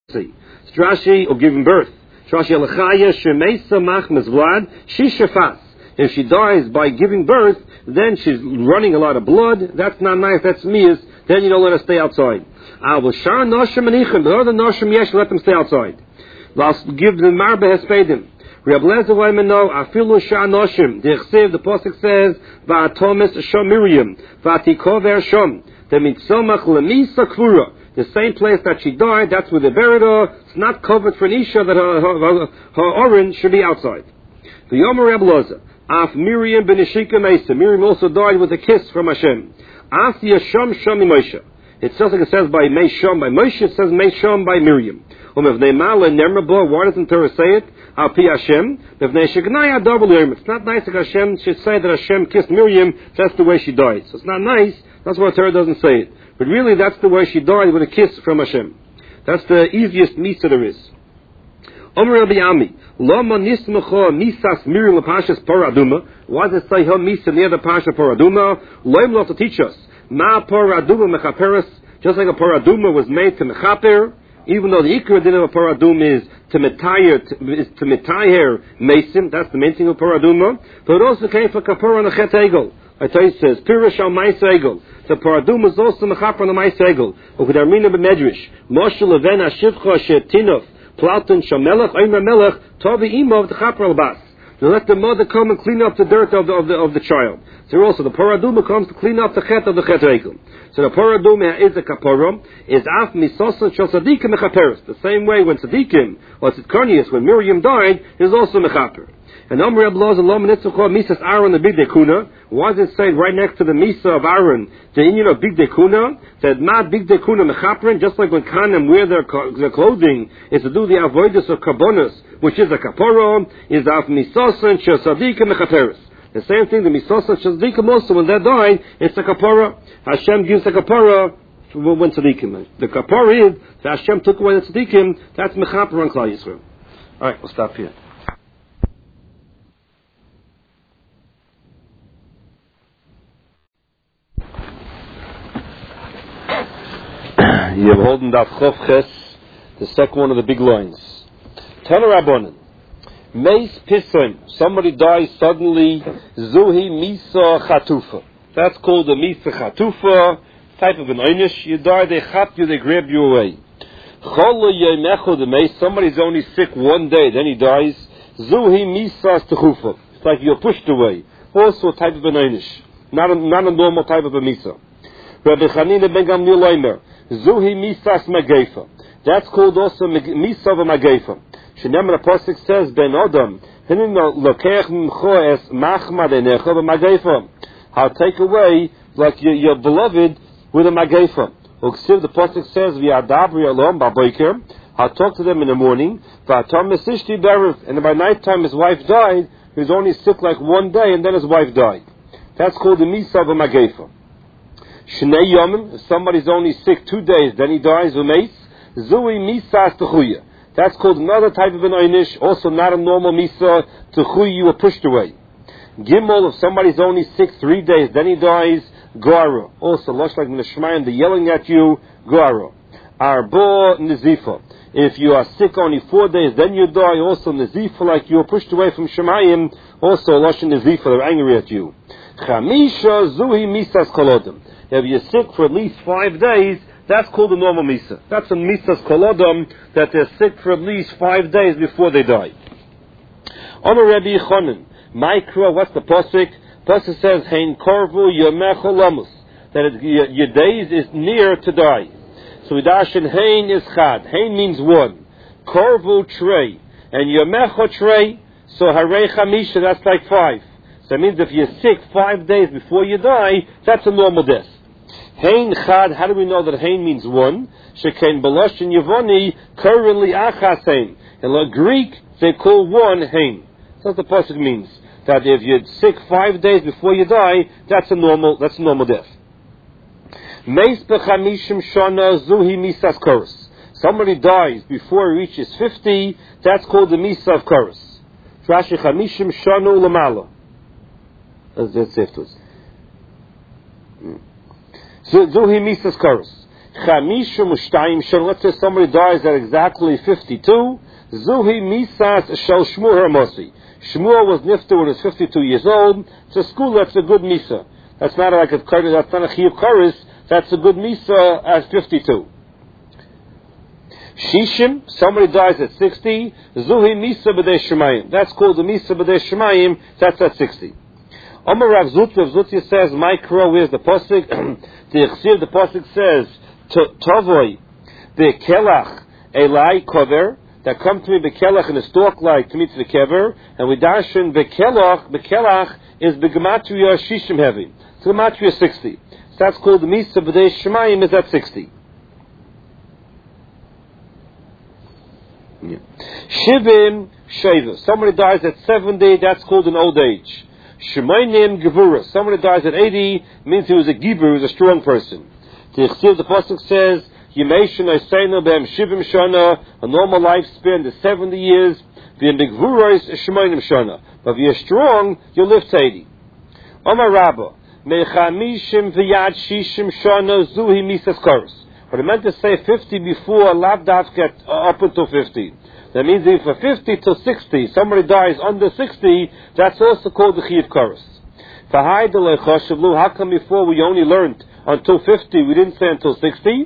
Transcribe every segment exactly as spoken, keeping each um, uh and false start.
Strashi or giving birth. Strashi alachaya shemesa machmas vlad shishafas. If she dies by giving birth, then she's running a lot of blood. That's not nice. That's mias. Then you don't let her stay outside. I will shar noshim anichem. The other noshim yesh, let them stay outside. Let's give the marbe hespedim. Reb Lezer Waimeno afilu shar noshim. The Chsiv, the pasuk says va'atomis shom Miriam va'tikover shom. The mitzomach lemisa kvura. The same place that she died, that's where they buried her. It's not covered for an isha that her, her, her, her orin should be outside. The Yomer Reb Lezer af Miriam ben Ishika Mesa. Miriam also died with a kiss from Hashem. Af Yasham Shami Moshe. It says like it says by Meisham by Moshe. It says Meisham by Miriam. Um if Neimala Nermaba. Why doesn't Torah say it? Al Pi Hashem. If Neishagnaya double It's not nice that Hashem should say that Hashem kissed Miriam. That's the way she died. So it's not nice. That's why Torah doesn't say it. But really, that's the way she died, with a kiss from Hashem. That's the easiest misa there is. Omer Rabbi Ami, Lama nismacha misas Miriam l'pashas paraduma. Why does it say her misa near the pasha paraduma? Loim lo to teach us. Ma paraduma mechaperes. Just like a paraduma was made to mechaper, even though the ikra din of a paraduma is to metayer, is to metayer mesim. That's the main thing of paraduma. But it also came for kapara on a chet egel. I tell you, it says pirish al ma'is egel. The paradum is also mechaper on the ma'is egel. Ukedarmina b'medrash. Moshe leven ashivcha shetinov plautin shamelech oimer melech tovi imov the chaper al bas. To let the mother come and clean up the dirt of the of the of the child. So also the paraduma comes to clean up the chet of the chet egel. So the paraduma is a kapara is af misosan shel tzadikim mechaperes. The same way when tzadikim or tzidkarnius when Miriam died is also mechaper. And Amr Abloz and Lom Nitzukah Misas Aaron the Big Dekuna. Why does it say right next to the Misa of Aaron, the Indian of Big Dekuna? That not Big Dekuna Mechaprin, just like when Kanem wear their, their clothing, is to do the avoidus of Karbonis, which is a Kaporo, is Af Misosan Shasadikim Mechaperis. The same thing, the Misosan Shasadikim also, when they die, it's a Kapora. Hashem gives a Kapora when Tzadikim. The Kapora is that Hashem took away the Tzadikim, that's Mechaper on Klal Yisrael. Alright, we'll stop here. You have holding Daf Chof Ches, the second one of the big lines. Tana Rabbanan, Meis Pisoim, somebody dies suddenly, Zuhi Misa Chatufa. That's called a Misa Chatufa, type of an einish. You die, they chat you, they grab you away. Chola Yemecho the Meis, somebody's only sick one day, then he dies. Zuhi Misa Techufa. It's like you're pushed away. Also a type of an einish. Not a, not a normal type of a Misa. Rabbi Chanina ben Gamliel Leimer, Zuhi Misas Magefa. That's called also Misa of a Magefa. Shenem the Pasuk says, Ben Adam, Hinin Lokech Mcho Es Machmad Enecha Magefa. I'll take away, like your, your beloved, with a Magefa. Uksiv, the Pasuk says, V'adabri Alom Baboiker. I'll talk to them in the morning. V'atam Mesishti Berev. And by night time his wife died. He was only sick like one day, and then his wife died. That's called the Misa of a Magefa. Shnei Yomim, if somebody's only sick two days, then he dies, Umeis, Zui Misas Techuya. That's called another type of an einish, also not a normal Misa, Techuya, you were pushed away. Gimel, if somebody's only sick three days, then he dies, Goara. Also, Losh like Minashmayim, they're yelling at you, Goara. Arbo Nizifa. If you are sick only four days, then you die, also Nizifa, like you were pushed away from Shemayim, also Losh Nizifa, they're angry at you. Chamisha Zui Misas Kolodim. If you're sick for at least five days, that's called a normal Misa. That's a Misas Kolodom, that they're sick for at least five days before they die. Omer Rabbi Yochanan, Mikra, what's the Pasuk? Pasuk says, Hein Korvu Yomecho Lamus, that it, your, your days is near to die. So we dash in Hein is Chad. Hein means one. Korvu Trey. And Yomecho Trey, so Harei Chamisha, that's like five. So that means if you're sick five days before you die, that's a normal death. Hein Chad, how do we know that Hein means one? Shekain Balosh and Yevoni, currently Achas Hein. In the Greek, they call one Hein. That's what the pasuk means. That if you're sick five days before you die, that's a normal, that's a normal death. Meis Bechamishim Shana Zuhi Misas Koros. Somebody dies before he reaches fifty, that's called the Misa of Koros. Rashi Chamishim Shana Ulamala. That's it. Zuhi Misas Koros. Chamisha Mushtayim Shon. Let's say somebody dies at exactly fifty-two. Zuhi Misas Shel Shmuel Hermosi. Shmuel was nifter when he was fifty-two years old. It's a school that's a good misa. That's not like a that's not a chiyuv kares. That's a good misa at fifty-two. Shishim, somebody dies at sixty. Zuhi Misa B'dei Shemayim. That's called the Misa B'dei Shemayim. That's at sixty. Omar Rav Zut, Rav Zutia says, Micro, where's the posik? The Ichsiv, the posik says, Tovoi, the Kelach, Elai Kover, that come to me Bekelach in a stalk like to meet the Kever, and we darshan Bekelach, Bekelach is Begematria Shishim heavy. So Gematria sixty. So that's called the Misa B'dei Shemayim is at sixty. Yeah. Shivim Sheva. Somebody dies at seventy, that's called an old age. Shemainim Gevura. Somebody dies at eighty, means he was a Gibur, he was a strong person. The Ichsiv, the Pasuk says, Yemeshin Ayseinu Behem Shivim Shana, a normal lifespan is seventy years. V'im Begvuros Shemainim Shana. But if you're strong, you'll live to eighty. Omar Rabba, Mechamishim V'yad Shishim Shana Zuhi Misas Koros. But I meant to say fifty before Lavdaf get uh, up until fifty. That means if for fifty to sixty, somebody dies under sixty, that's also called the Chiyuv Kares. How come before we only learned until fifty, we didn't say until sixty?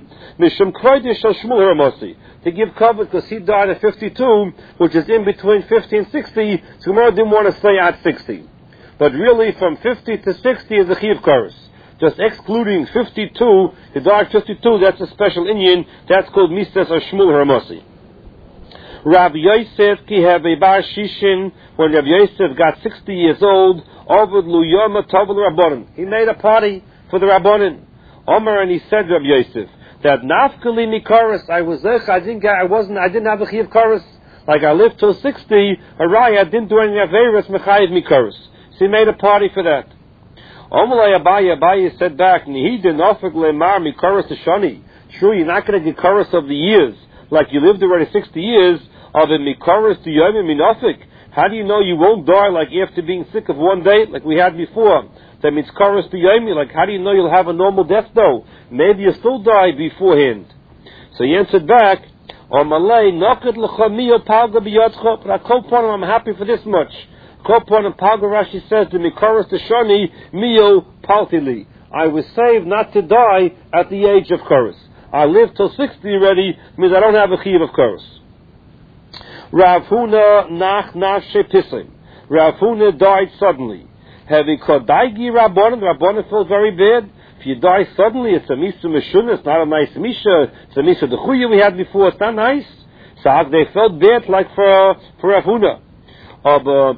To give cover because he died at fifty-two, which is in between fifty and sixty, so Gemara didn't want to say at sixty. But really from fifty to sixty is the Chiyuv Kares. Just excluding fifty-two, the died fifty-two, that's a special Indian, that's called Misas or Shmuel Hermosi. Rabbi Yosef ki have a bar shishin, when Rabbi Yosef got sixty years old, Ovid Luyama Tovil Rabbanon. He made a party for the Rabbanon. Omer, and he said, Rabbi Yosef, that Nafkali Mikaris, I was there, I didn't get, I wasn't, I didn't have a Chiyuv Kares. Like I lived till sixty, Araya, I didn't do any Averis, Mechayiv Mikaris. So he made a party for that. Omalai Abaye, Abaye said back, Nihi de Nofik Lemar Mikaris Shani. Sure, you're not going to get Karis of the years, like you lived already sixty years, of a Mikaris to Yom Minofik. How do you know you won't die like after being sick of one day, like we had before? That means Karis to Yom, like how do you know you'll have a normal death though? Maybe you still die beforehand. So he answered back, Omalai Nokad L'chamiyo Palga B'yadcha, but I call upon him, I'm happy for this much. Kopon and Palga Rashi says the Mikaris to Shani Mio Paltili. I was saved not to die at the age of Karis. I lived till sixty already, means I don't have a Chiyuv of Karis. Rav Huna nach nashe pisim. Rav Huna died suddenly. Having kodaigi Rabbanon, Rabbanon felt very bad. If you die suddenly, it's a misa mishuna, it's not a nice misha, it's a misa dechuya we had before, it's not nice. So they felt bad like for, for Rav Huna. But,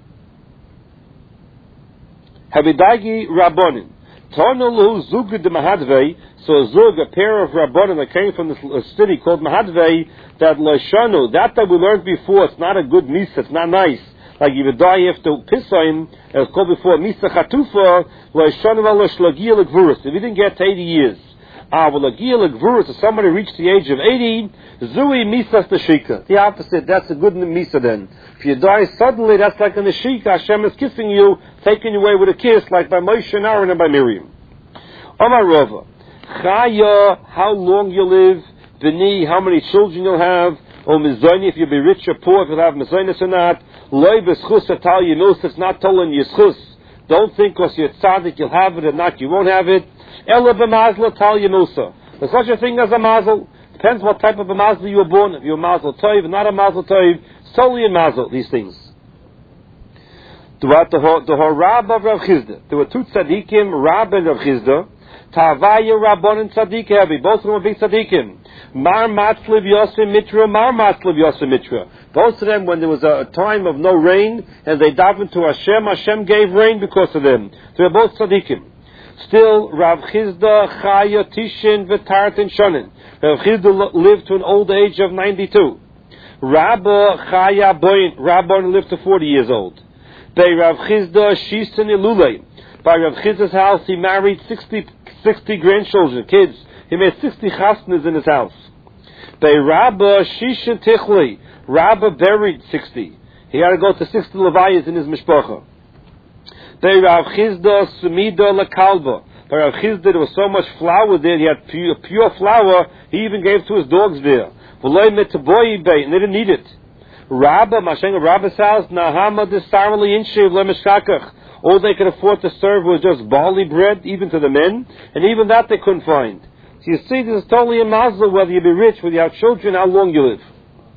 Havidagi Rabbanon. Tornulu Zug de Mahadvei, so a Zug, a pair of Rabbanon that came from this city called Mahadvei, that Loshanu, that that we learned before, it's not a good misa, it's not nice. Like you would die after Pisaim, it was called before Misa Chatufa, Loshanu Valoshlagia Legvurus. If you didn't get to eighty years, Ah, well, Lagia Legvurus, if somebody reached the age of eighty, Zui Misas Nashika. The opposite, that's a good Misa then. If you die suddenly, that's like a Nashika, Hashem is kissing you, taking you away with a kiss, like by Moshe and Aaron and by Miriam. Omar Rova, Chaya, how long you live, Vini, how many children you'll have, or Mizoni, if you'll be rich or poor, if you'll have Mizonis or not, Loi B'schus Atal Yinus, it's not telling you schus. Don't think because you're tzaddik you'll have it or not, you won't have it. Ela b'mazla tal yenusa. There's such a thing as a mazel. Depends what type of a mazel you were born. If you're a mazel toiv, not a mazel toiv, solely a mazel, these things. Throughout the whole Rab of Rav Chizda, there were two tzaddikim, Rab and Rav Chizda. Tavaya Rabbon and tzaddik heavy. Both of them were big tzaddikim. Mar matzliv yosim mitra, mar matzliv yosim mitra. Both of them, when there was a time of no rain, and they davened to Hashem, Hashem gave rain because of them. They were both tzaddikim. Still, Rav Chizda, Chaya, Tishin, V'tart, and Shonin. Rav Chizda lived to an old age of ninety-two. Rabba, Chaya, Boyin, Rabba lived to forty years old. By Rav Chizda, Shisin, Ilulei. By Rav Chizda's house, he married sixty, sixty grandchildren, kids. He made sixty chasnas in his house. By Rabba, Shishin, Tichlei. Rabba buried sixty. He had to go to sixty levayas in his mishpacha. They Rav Chizda Sumida Lakalba. By Rav Chizda, there was so much flour there, he had pure, pure flour, he even gave to his dogs there. And they didn't need it. Rabba, Mashenga Rabba's house, Nahama disarmally inshiv lemeshkakach. All they could afford to serve was just barley bread, even to the men, and even that they couldn't find. So you see, this is totally a mazel, whether you be rich, whether you have children, how long you live.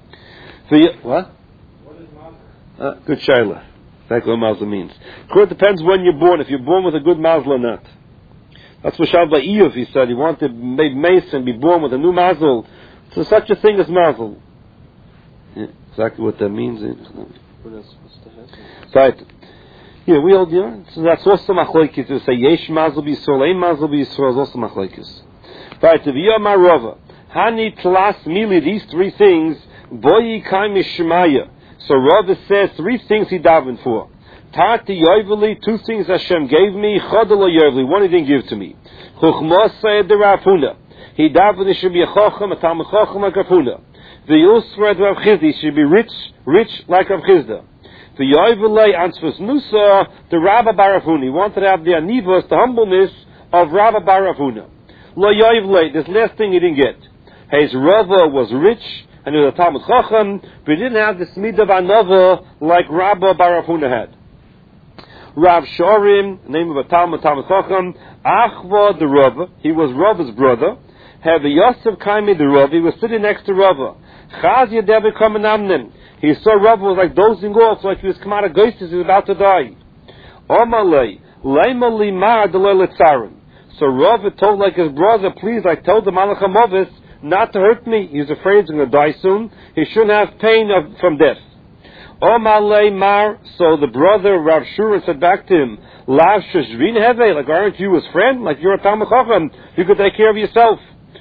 So you, what? What is mazel? Uh, good shayla. That's what mazel means. It depends when you're born, if you're born with a good mazel or not. That's what Shabbat Iyov, he said, he wanted to make mason, be born with a new mazel. So such a thing as mazel. Yeah, exactly what that means. What else? What's the head? Right. Yeah, we all do. So that's also machlokes. To say yesh mazel b'Yisrael, ein mazel b'Yisrael is also machlokes. Right. To v'yomar Rava, hani tlas mili, these three things, boyi kaim mishmaya. So Rava says three things he davened for. Tati yoiveli, two things Hashem gave me. Chodelo yoiveli, one he didn't give to me. Chuchmos sayed the Rav Huna. He davened it should be a chochem, a talmid chochem like Rav Huna. The Yusra Rav Chizda should be rich, rich like Rav Chizda. The Yovelei Ansvus Nusa, the Rabba Bar Rav Huna. He wanted to have the anivos, the humbleness of Rabba Bar Rav Huna. Lo Yovelei, this last thing he didn't get. His Rava was rich, and he was a talmid chochem, but he didn't have the smid of anova like Rabba Bar Rav Huna had. Rav Shorim, name of a talmid, talmid chochem, Achva the Rava, he was Rava's brother. Have Yosef Kaimi the Rav, he was sitting next to Rava. Chazia Devi Kamanamnim. He saw Rava was like dozing off, like he was come out of Geistis, he was about to die. Omalei, Leima Limar Delele Tzarim. So Rava told like his brother, please, I told the Malach HaMovis not to hurt me. He's afraid he's going to die soon. He shouldn't have pain of, from death. Omalei Mar, so the brother Rav Shura said back to him, Lav Shashvin Heve, like aren't you his friend? Like you're a Talmid Chacham, you could take care of yourself.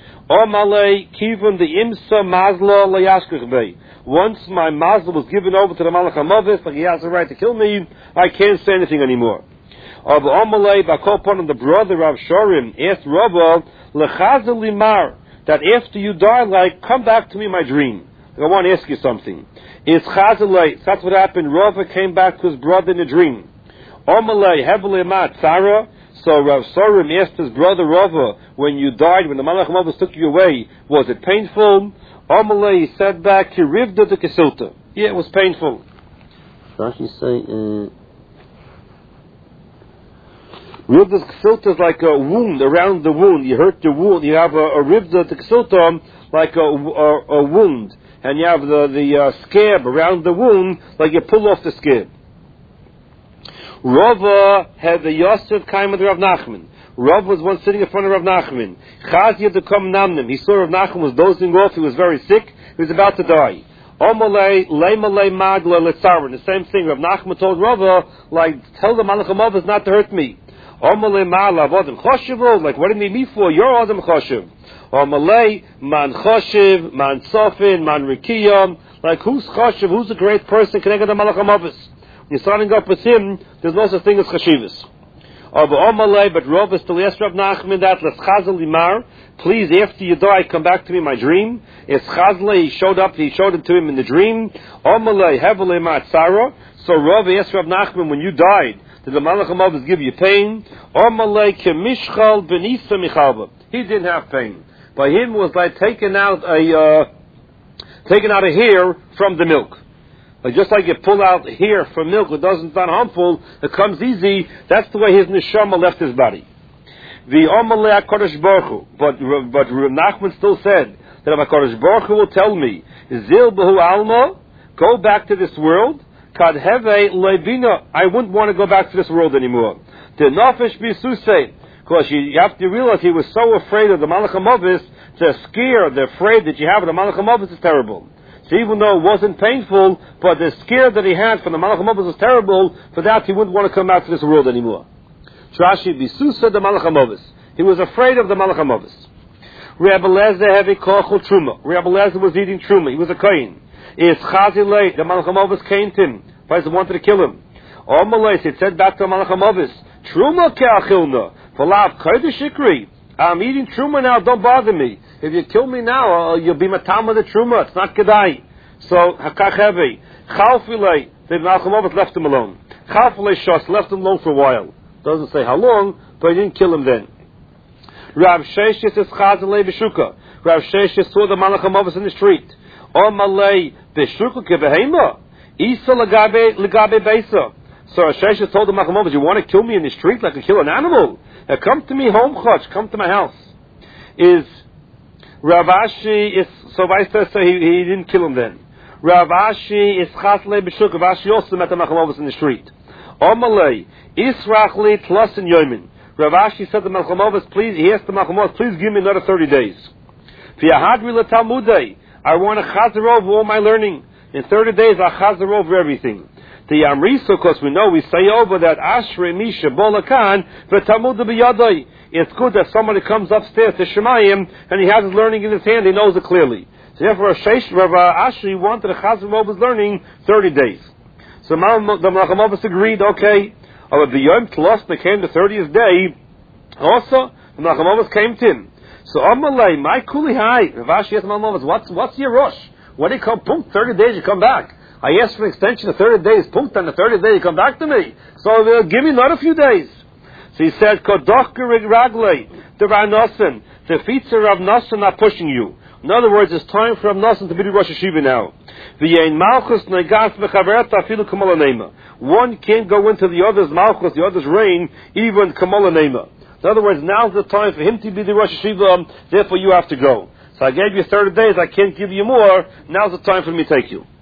Omalei Kivun the Imsa Mazla Layashkach Bey. Once my mazla was given over to the Malach HaMovis, like he has the right to kill me, I can't say anything anymore. Of Omalei Bakopon, the brother of Shorim, asked Rava, Lechazel Limar, that after you die, like, come back to me in my dream. I want to ask you something. Is Chazelei, that's what happened, Rava came back to his brother in a dream. Omalei Hevel Emat Tzara, so Rav Sorim asked his brother Rava, when you died, when the Malach HaMovis took you away, was it painful? Omalei, he said back, Kirivda the Kesilta. Yeah, it was painful. Rashi say, uh, Rivda Kesilta is like a wound around the wound. You hurt the wound, you have a, a Rivda the Kesilta, like a, a, a wound. And you have the, the uh, scab around the wound, like you pull off the scab. Rava had the Yosef Kaim of Rav Nachman. Rav was once sitting in front of Rav Nachman. Chazia to come namnim. He saw Rav Nachman was dozing off. He was very sick. He was about to die. Omalei leimalei magla letzarin. The same thing. Rav Nachman told Rava, like, tell the Malach HaMovis not to hurt me. Omalei ma'ala avodim choshev. Like, what do you need me for? You're adam choshev. Omalei man choshev, man sofin, man rikiyam. Like, who's choshev? Who's a great person connected to the Malach HaMovis? When you're starting up with him, there's no such thing as chashivas. Of Omalei, but Rava still asked Rav Nachman that, let's chazel limar, please, after you die, come back to me in my dream. It's chazle, he showed up, he showed it to him in the dream. Omalei, hevel ema tzara. So Rava asked Rav Nachman, when you died, did the Malach HaMovis give you pain? Omalei kemishchal benisa michalba. He didn't have pain. By him was like taking out a, uh, taking out a hair from the milk. Like just like you pull out hair from milk, it doesn't sound harmful, it comes easy. That's the way his neshama left his body. The Omalei HaKadosh Baruch Hu, but but Nachman still said that if HaKadosh Baruch Hu will tell me, Zil Behu Alma, go back to this world. Kad Heve Levina, I wouldn't want to go back to this world anymore. The Nafesh B'Susei, because you have to realize he was so afraid of the Malach HaMovis, the scare, the afraid that you have of the Malach HaMovis is terrible. So even though it wasn't painful, but the scare that he had from the Malach HaMovis was terrible, for that he wouldn't want to come back to this world anymore. Trashi B'Susa the Malach HaMovis. He was afraid of the Malach HaMovis. Rabbi Lezer heavy kochel truma. Rabbi Lezer was eating truma. He was a kohen. Is Chazilei, the Malach HaMovis came to him. Person wanted to kill him. Omalei, it said back to the Malach HaMovis, truma ke'achilna, v'lav kodesh shikri. I'm eating truma now, don't bother me. If you kill me now, uh, you'll be matam with the truma. It's not kedai. So, hakach heavy. Chalfilei, the Malach HaMovis left him alone. Chalfilei shos, left him alone for a while. Doesn't say how long, but he didn't kill him then. Rav Sheshes is Chazalei B'Shuka. Rav Sheshes saw the Malach HaMavos in the street. Omalei B'Shuka Kebehema. Isa Lagabe Lagabe Beisa. So Rav Sheshes told the Malach HaMavos, you want to kill me in the street like I kill an animal? Now come to me home, Chach. Come to my house. Is Rav Ashi is so vice versa? He, he didn't kill him then. Rav Ashi is Chazalei B'Shuka. Rav Ashi also met the Malach HaMavos in the street. Omalei Israchli Tlasin Yomin. Rav Ashi said to Malach HaMavos, please, he asked the Malach HaMavos, please give me another thirty days. V'yahadri l'talmudei, I want to chazer over all my learning. In thirty days, I'll chazer over everything. The Yamriso, because we know, we say over that Ashrei Misha Bolakan, v'talmuda b'yadai. It's good that somebody comes upstairs to Shemayim, and he has his learning in his hand, he knows it clearly. So therefore, Rav Ashi wanted to chazer over his learning thirty days. So the Malach HaMavos agreed, okay. Oh, the Yom Tlos, they came the thirtieth day. Also, the Malach HaMavos came to him. So, Amalei, my kuli hai. Rav Ashi asked Malach HaMavos, what's, what's your rush? When you come, punkt, thirty days, you come back. I asked for an extension of thirty days, punkt, and the thirtieth day, you come back to me. So, uh, give me another few days. So he said, Kodoch raglei, the Ranosan, the feet of Rav Nosson are pushing you. In other words, it's time for Rav Nosson to be the Rosh Hashiva now. One can't go into the other's malchus, the other's reign, even Kamala Nema. In other words, now's the time for him to be the Rosh Hashiva, therefore you have to go. So I gave you thirty days, I can't give you more, now's the time for me to take you.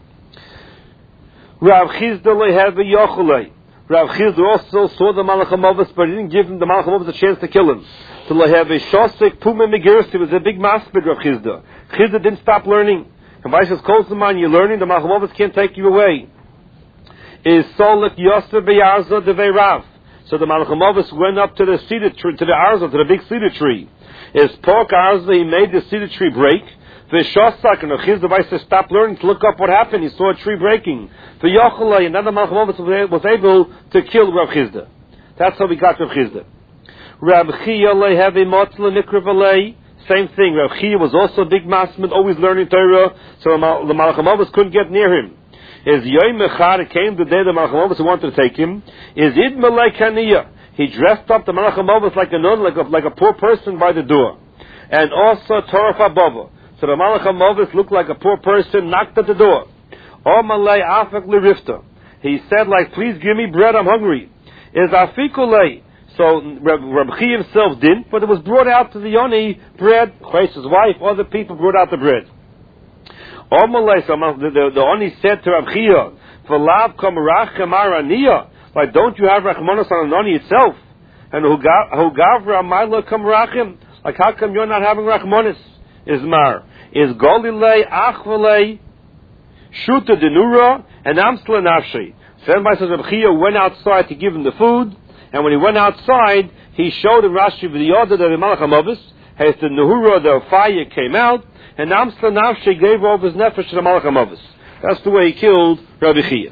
Rav Chizda leheve yocholei. Rav Chizda also saw the Malach HaMavos, but he didn't give him the Malach HaMavos a chance to kill him. To leheve shosek pume megirus, it was a big maspid, Rav Chizda. Chizda didn't stop learning. And Vaishas calls the man, you're learning, the Malach HaMavos can't take you away. Is Solik Yosef Beyarza de Veirav. So the Malach HaMavos went up to the cedar tree, to the Arza, to the big cedar tree. Is Pork Arza, he made the cedar tree break. V'shosak, and Chizda Vaishas stopped learning to look up what happened. He saw a tree breaking. V'yochalei, and then the Malach HaMavos was able to kill Rav Chizda. That's how we got Rav Chizda. Rav Chia lehevi motzla nikrivalei. Same thing. Rav Chia was also a big masman, always learning Torah, so the Malach HaMavos couldn't get near him. Is Yom Echad, it came the day the Malach HaMavos wanted to take him. Is Id Malay Kaniya. He dressed up the Malach HaMavos like a nun, like a, like a poor person by the door. And also Torah Fabava. So the Malach HaMavos looked like a poor person, knocked at the door. O Malay Afak Lirifta. He said, like, please give me bread, I'm hungry. Is Afikulei. So Rabbi Chia himself didn't, but it was brought out to the Yoni bread. His wife, other people brought out the bread. Omalei, so the, the, the Oni said to Rabbi Chia, "V'lav kamarachem araniya." Like, don't you have rachmanos on the Oni itself? And who gavra amayla kamarachem? Like, how come you're not having rachmanos? Is mar is golilei achvalei shuta denura and amsla nafshi. So everybody says Rabbi Chia went outside to give him the food, and when he went outside, he showed him Rashi the order that the Malach HaMavos, as the nehura, the fire came out, and amsla nafshi gave over his nefesh to the Malach HaMavos. That's the way he killed Rabbi Chia.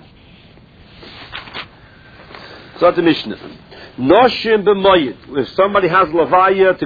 So the Mishnah. Noshim b'moyed. If somebody has lavaya to